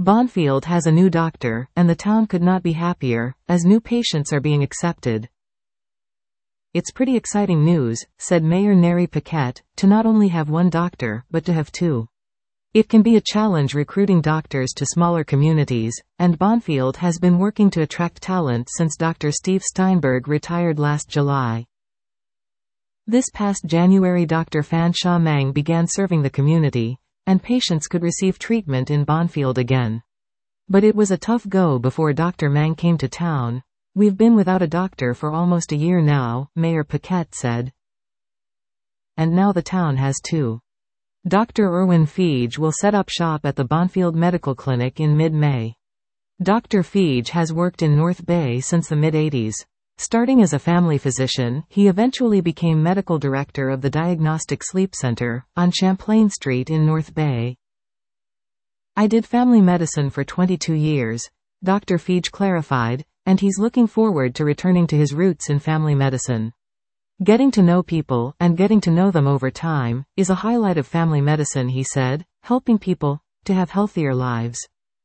Bonfield has a new doctor, and the town could not be happier, as new patients are being accepted. It's pretty exciting news, said Mayor Neri Paquette, to not only have one doctor, but to have two. It can be a challenge recruiting doctors to smaller communities, and Bonfield has been working to attract talent since Dr. Steve Steinberg retired last July. This past January Dr. Fan Sha Mang began serving the community, and patients could receive treatment in Bonfield again. But it was a tough go before Dr. Mang came to town. We've been without a doctor for almost a year now, Mayor Paquette said. And now the town has two. Dr. Irwin Feige will set up shop at the Bonfield Medical Clinic in mid-May. Dr. Feige has worked in North Bay since the mid-80s. Starting as a family physician, he eventually became medical director of the Diagnostic Sleep Center, on Champlain Street in North Bay. I did family medicine for 22 years, Dr. Feige clarified, and he's looking forward to returning to his roots in family medicine. Getting to know people, and getting to know them over time, is a highlight of family medicine, he said, helping people to have healthier lives.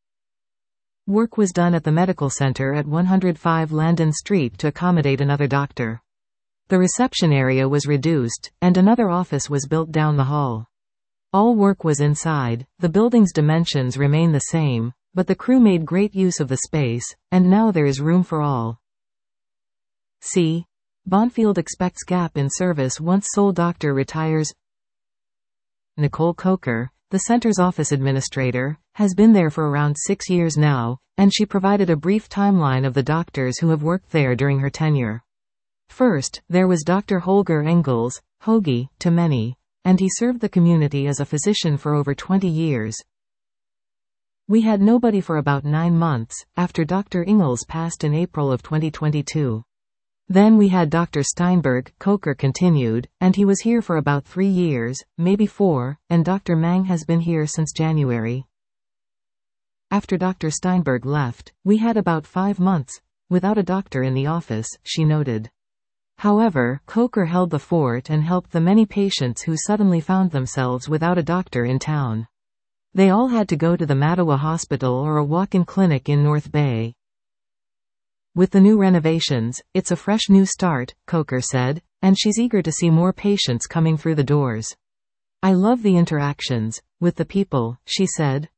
Work was done at the medical center at 105 Landon Street to accommodate another doctor. The reception area was reduced, and another office was built down the hall. All work was inside. The building's dimensions remain the same, but the crew made great use of the space, and now there is room for all. See. Bonfield expects gap in service once sole doctor retires. Nicole Coker, the center's office administrator, has been there for around 6 years now, and she provided a brief timeline of the doctors who have worked there during her tenure. First, there was Dr. Holger Engels, Hoagie, to many, and he served the community as a physician for over 20 years. We had nobody for about 9 months, after Dr. Engels passed in April of 2022. Then we had Dr. Steinberg, Coker continued, and he was here for about 3 years, maybe 4, and Dr. Mang has been here since January. After Dr. Steinberg left, we had about 5 months, without a doctor in the office, she noted. However, Coker held the fort and helped the many patients who suddenly found themselves without a doctor in town. They all had to go to the Mattawa Hospital or a walk-in clinic in North Bay. With the new renovations, it's a fresh new start, Coker said, and she's eager to see more patients coming through the doors. I love the interactions with the people, she said.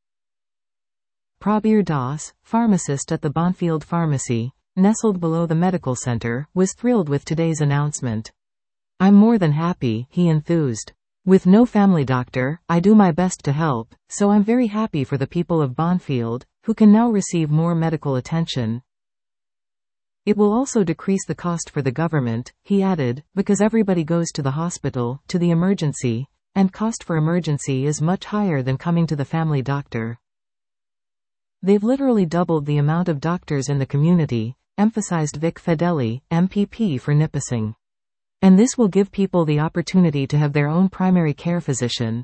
Prabir Das, pharmacist at the Bonfield Pharmacy, nestled below the medical center, was thrilled with today's announcement. I'm more than happy, he enthused. With no family doctor, I do my best to help, so I'm very happy for the people of Bonfield, who can now receive more medical attention. It will also decrease the cost for the government, he added, because everybody goes to the hospital, to the emergency, and cost for emergency is much higher than coming to the family doctor. They've literally doubled the amount of doctors in the community, emphasized Vic Fedeli, MPP for Nipissing. And this will give people the opportunity to have their own primary care physician.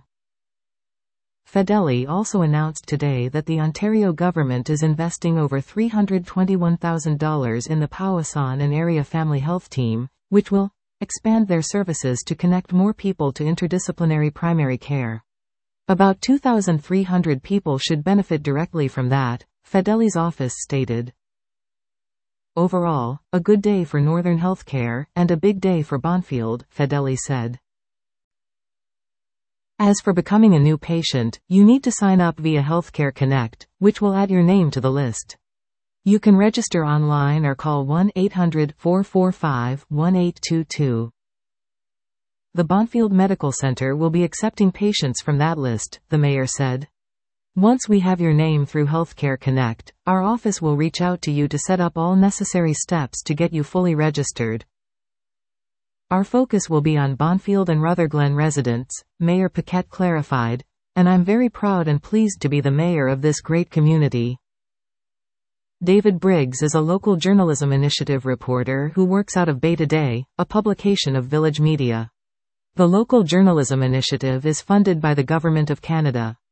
Fedeli also announced today that the Ontario government is investing over $321,000 in the Powassan and Area Family Health Team, which will expand their services to connect more people to interdisciplinary primary care. About 2,300 people should benefit directly from that, Fedeli's office stated. Overall, a good day for Northern Healthcare, and a big day for Bonfield, Fedeli said. As for becoming a new patient, you need to sign up via Healthcare Connect, which will add your name to the list. You can register online or call 1-800-445-1822. The Bonfield Medical Center will be accepting patients from that list, the mayor said. Once we have your name through Healthcare Connect, our office will reach out to you to set up all necessary steps to get you fully registered. Our focus will be on Bonfield and Rutherglen residents, Mayor Paquette clarified, and I'm very proud and pleased to be the mayor of this great community. David Briggs is a local journalism initiative reporter who works out of Bay Today, a publication of Village Media. The local journalism initiative is funded by the Government of Canada.